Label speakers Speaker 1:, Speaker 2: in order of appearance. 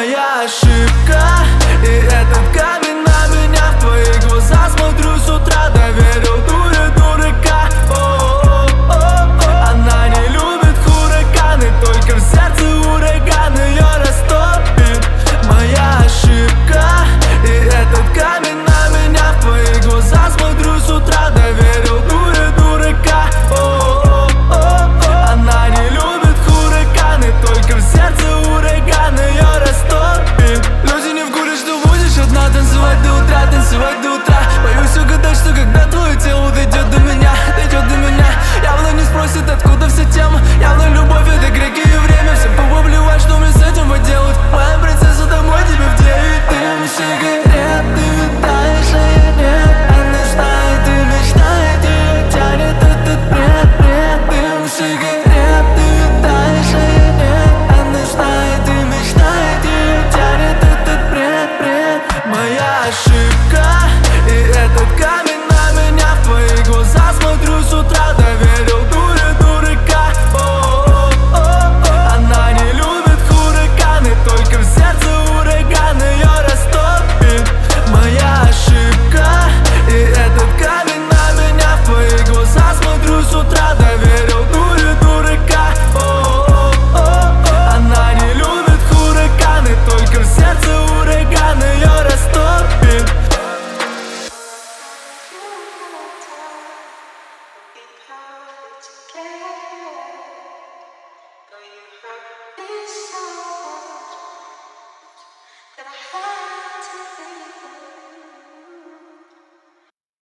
Speaker 1: моя ошибка. И этот камень на меня, в твои глаза смотрю с утра. Доверил дуре дурака. Она не любит хураканы, только в сердце ураган ее растопит. Моя ошибка. И этот камень на меня, в твои глаза смотрю с утра. Доверил дуре дурака. Она не любит хураканы, только в сердце ураган ее растопит. Люди не в курсе, что будешь одна танцевать до утра, танцевать до утра. Боюсь угадать, что когда твое тело дойдет до меня, дойдет до меня. Явно не спросит, откуда вся тема. Явно любовь это греки и время. Всем поплевать, что мне с этим поделать. Моя принцесса, домой тебе в 9. Дым сигарет, ты витаешь, а я нет. Она знает и мечтает, ее тянет этот бред, бред. Дым сигарет, ты витаешь, а я нет. Она знает и мечтает, ее тянет этот бред, бред. Моя ошибка. И этот камень на меня, в твои глаза смотрю с утра. Доверил дуре дурака. Она не любит хураканы, только в сердце ураган ее растопит. Моя ошибка. И этот камень на меня, в твои глаза смотрю с утра. Доверил дуре дурака. Она не любит хураканы, только в сердце ураган ее растопит.
Speaker 2: That I have